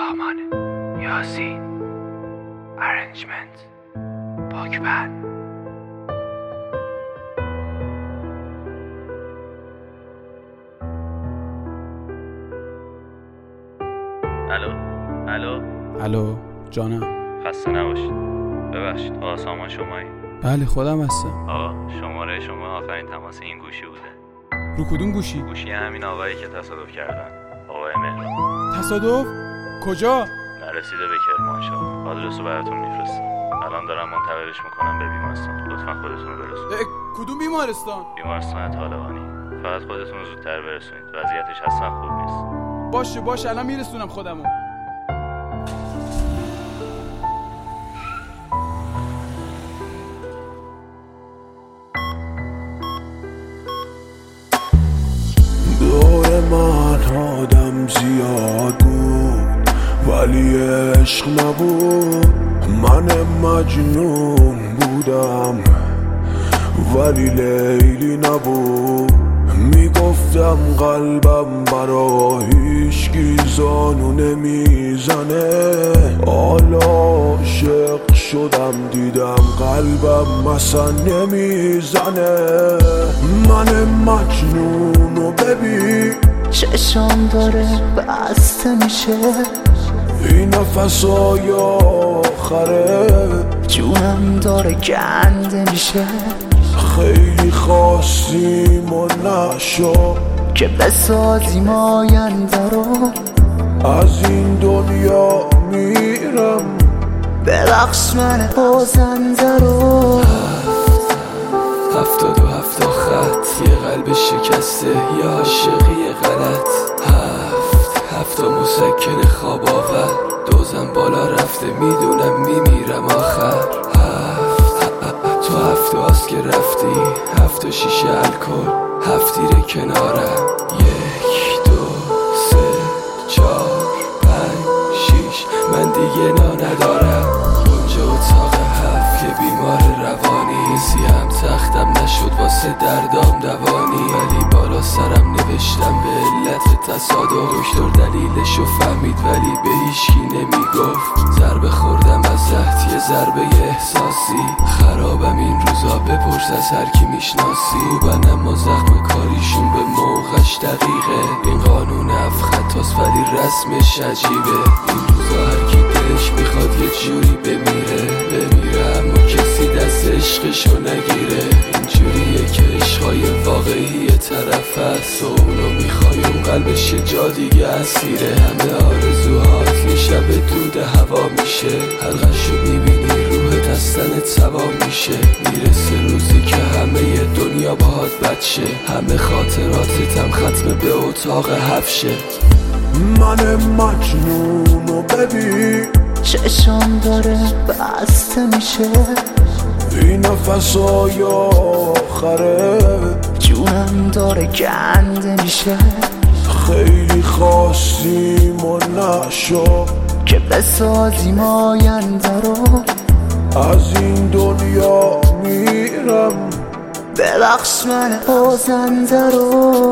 سامان یاسین ارنجمنت پاکبند. الو جانم. خسته نباشید. ببخشید آقا سامان شمایی؟ بله خودم هستم. آقا شماره شما آخرین تماس این گوشی بوده. رو کدوم گوشی؟ گوشی همین آقایی که تصادف کردن، آقای مهران. تصادف؟ کجا؟ نرسیده به کرمانشاه. آدرسو براتون میفرستم. الان دارم منتقلش میکنم به بیمارستان. لطفا خودتون رو برسونید. کدوم بیمارستان؟ بیمارستان طالقانی. فقط خودتون رو زودتر برسونید. وضعیتش اصلا خوب نیست. باشه الان میرسونم خودمو. دور من آدم زیاد بود ولی عشق نبود. من مجنون بودم ولی لیلی نبود. میگفتم قلبم برا هیچکی زانو نمیزنه. حالا عاشق شدم دیدم قلبم مثلا نمیزنه. من مجنونو ببین چشم داره بسته میشه. این نفسای آخره جونم داره گنده میشه. خیلی خواستیم و نشو که بسازیم آینده رو. از این دنیا میرم ببخش من بازنده رو. 77 خط یه قلب شکسته یه عاشقی غلط. هفت مسکن خواب آور دوزم بالا رفته میدونم میمیرم آخر. تو 7 آس که رفتی 7 شیشه الکل 7 تیر کنارم 1 2 3 4 5 6 من دیگه ندارم. اونجا اتاق 7 که بیمار روانی سیم تختم نشد واسه دردام دوانی. ولی بالا سرم نوشتم به علت تصادف. دکتر دلیلشو فهمید ولی به هیچکی نمیگفت. ضربه خوردم از زهد یه ضربه احساسی. خرابم این روزا بپرس از هر کی میشناسی. خوبن اما زخم کاریشون به موقعش دقیقه. این قانون خطاست ولی رسمش عجیبه. این روزا هر کی دلش میخواد یه جوری بمیره اما کسی دست عشقشو نگیره. اینجوریه که عشقای واقعی طرف هست و اونو میخوای اون قلبش جا دیگه اسیره. همه آرزوهات یه شب دود هوا میشه. حلقشو میبینی روحت از تنت سوا میشه. میرسه روزی که همه دنیا باهات بد شه. همه خاطراتتم ختم به اتاق 7 شه. من مجنونو ببین چشم داره بسته میشه. این نفسای آخره جونم داره گنده میشه. خیلی خواستیم و نشو که بسازیم آینده رو. از این دنیا میرم ببخش من بازنده رو.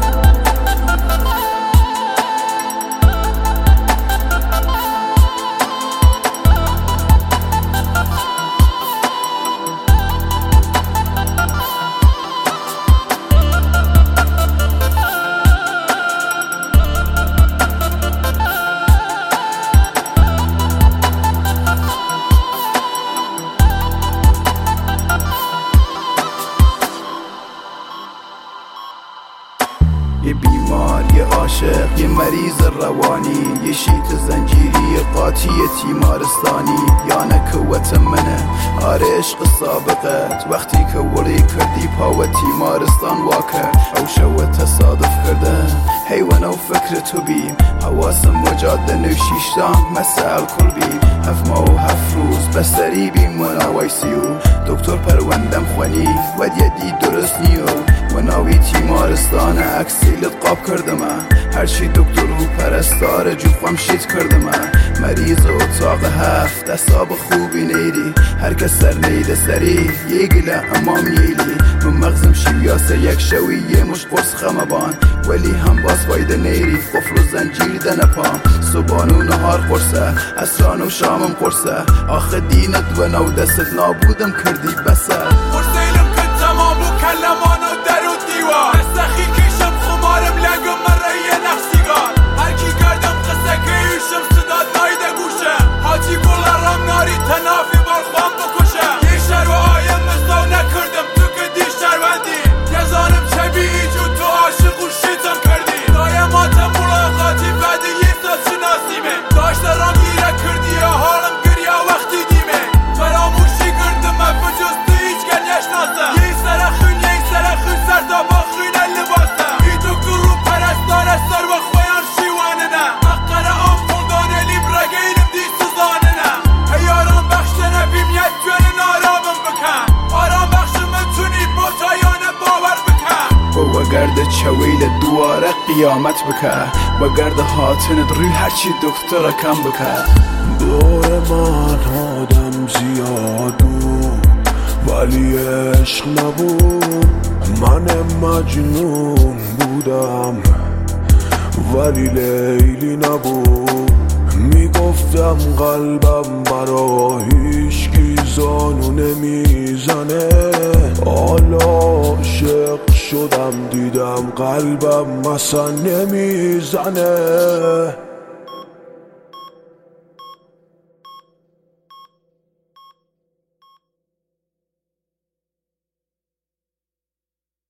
یه بیمار، یه عاشق، یه مریض روانی، یه شیط زنجیری قاطی تیمارستانی. یا نکوت منه آره عشق سابقت وقتی که ولی کردی پاو تیمارستان واکر او شو تصادف کرده حیوان و فکر تو بیم. حواسم وجاد نوشیشتان مسئل کل بیم. 7 ماه و 7 روز بستری بیم ونا وایسیو. دکتر پروندم خوانی ودیدی درست نیو. و ناوی تیمارستانه اکسیلت قاب کردم هرچی دکتر و پرستار جوخم شید کردم مریض اتاق هفت اصاب خوبی نیری هر کس سر نیده سری یه گله امام نیلی من مغزم شیویاسه یک شوی یه مش قرص خمبان ولی هم باز فایده نیری قفل و زنجیر دنپام صبحان و نهار قرصه اسران و شامم قرصه آخه دینت و نو دستت نابودم کردی بسه قرصیلم که تمام و کلمان و در و دیوار استخی کشم خمارم لنگم مرهی نقصیگار هرکی کردم قصه که ایشم صداد نایده گوشه حاجی گلارم ناری تنافی بار خوام بکشه یه شر و آیم مزاو نکردم تو که دی شروندی یزانم شبیهی جو تو عاشق و شیطم کردی دایماتم ملاقاتی بعد یه ساعت شناسیمه داشته رام گیره کردی یا حالم گریا وقتی دیمه فراموشی کردم بجز تو هیچ گل نشناسم یه سرخون سر تا با خونه لباسم ای دکتر رو پرستاره سر و خویان شیوانه نه اقره آم فلدانه لیبرگه اینم دی سوزانه نه هیاران بخشنه بیم یک جوان آرامم بکن آرام بخش منتونی بوتایانه باور بکن و گرد چویل دواره قیامت بکه و گرد حاطنت روی هرچی دکتر کم بکه دور من آدم زیادون ولی عشق نبود من مجنون بودم ولی لیلی نبود میگفتم قلبم برا هیچکی زانو نمیزنه حالا عاشق شدم دیدم قلبم مثلا نمیزنه